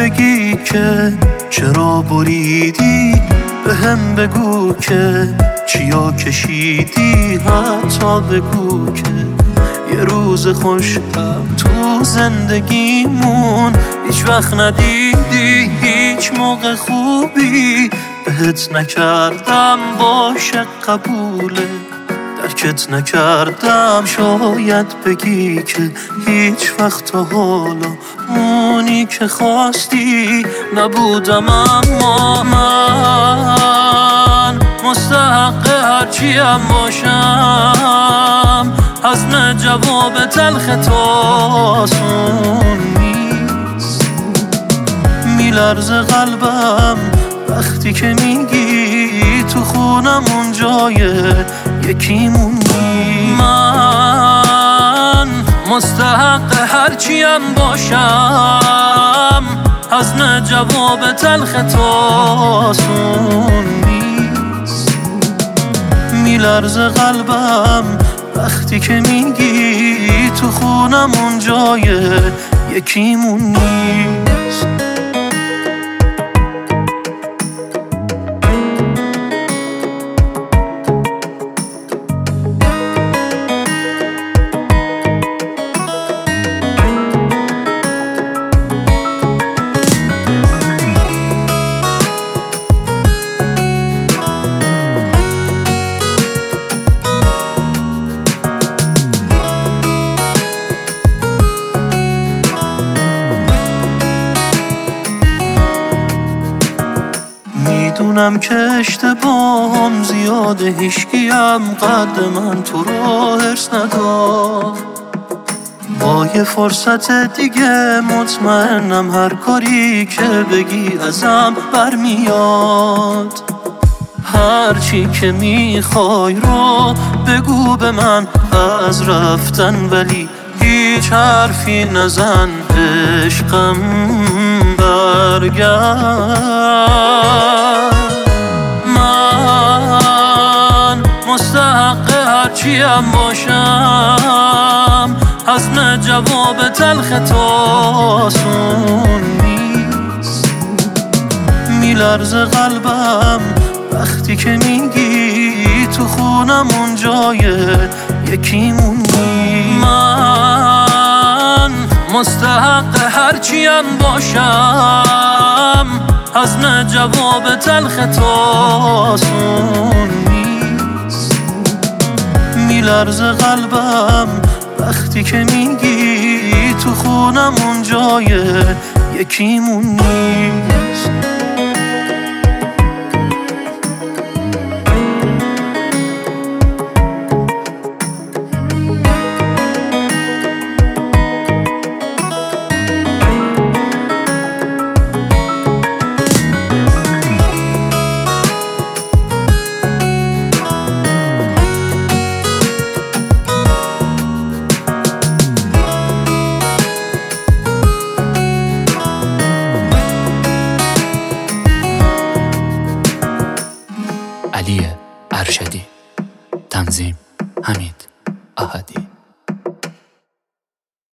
بگی که چرا بریدی، به هم بگو که چیا کشیدی، حتی بگو که یه روز خوشم تو زندگیمون هیچ وقت ندیدی. هیچ موقع خوبی بهت نکردم، باشه قبوله، درکت نکردم. شاید بگی که هیچ وقت تا حالا اونی که خواستی نبودم، اما من مستحق هرچیم باشم. حزم جواب تلخ تو آسون نیست، میلرزه قلبم وقتی که میگی تو خونمون جای یکیمون نیست. من مستحق هرچیم باشم، حزم جواب تلخ تو آسون نیست، میلرزه قلبم وقتی که میگی تو خونمون جای یکیمون نیست. میدونم که اشتباهم زیاده، هیچکیم قد من تو رو حرص نداد. با یه فرصت دیگه مطمئنم هر کاری که بگی ازم برمیاد. هرچی که میخوای رو بگو به من از رفتن، ولی هیچ حرفی نزن عشقم برگرد. من مستحق هرچیم باشم، حزم جواب تلخ تو آسون نیست، میلرزه قلبم وقتی که میگی تو خونمون جای یکیمون نیست. من مستحق هرچیم باشم، حزم جواب تلخ تو آسون نیست، میلرزه قلبم وقتی که میگی تو خونمون جای یکیمون نیست.